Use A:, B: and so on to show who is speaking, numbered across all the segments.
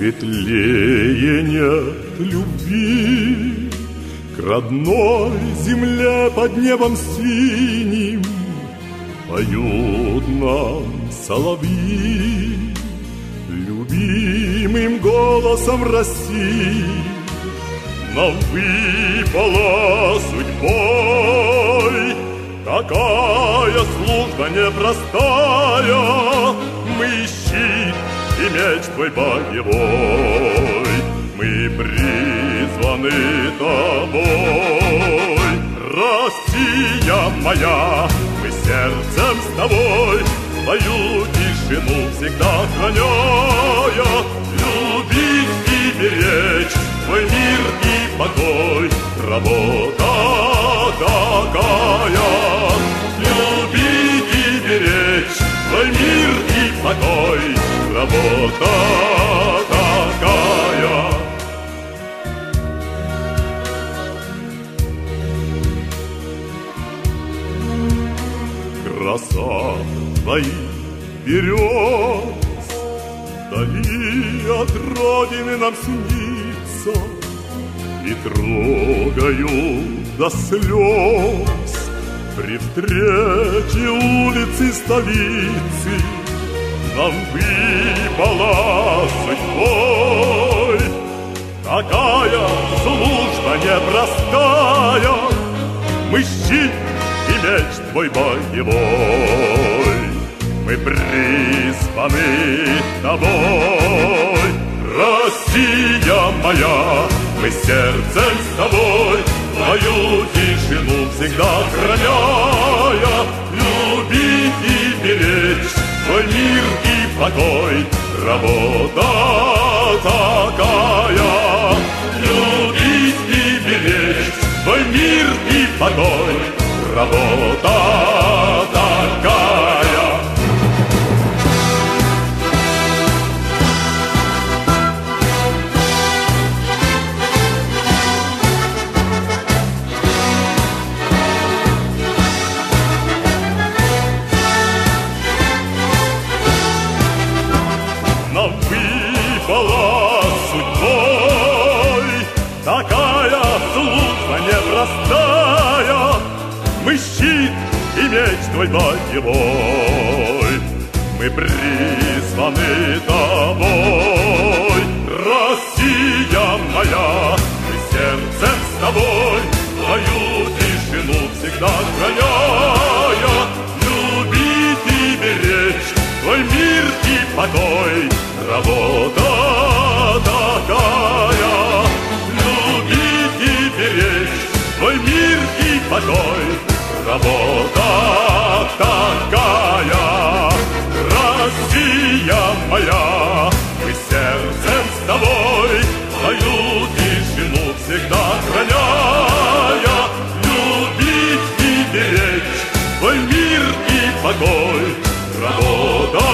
A: Светлее нет любви к родной земле под небом синим. Поют нам соловьи любимым голосом России. Нам выпала судьбой такая служба непростая. Мы щит и меч твой боевой, мы призваны тобой. Россия моя, мы сердцем с тобой, твою тишину всегда храняя. Любить и беречь твой мир и покой, работа такая. Любить и беречь твой мир и покой, работа такая. Краса твоих берез вдали от родины нам снится и трогают до слез при встрече улицы столицы. Нам выпала судьбой такая служба непростая. Мы щит и меч твой боевой, мы призваны тобой. Россия моя, мы сердцем с тобой, твою тишину всегда храняя. Любить и беречь твой мир и покой, работа такая. Любить и беречь твой мир и покой, работа такая. Нам выпала судьбой такая служба непростая. Мы щит и меч твой боевой, мы призваны тобой. Россия моя, мы сердцем с тобой, твою тишину всегда храняя. Любить и беречь твой мир и покой, работа такая. Любить и беречь твой мир и покой, работа такая. Россия моя, мы сердцем с тобой, твою тишину всегда храняя. Любить и беречь твой мир и покой, работа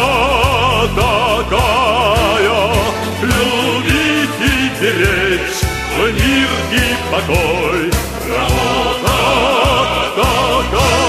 A: такая. Любить и беречь твой мир и покой, работа такая.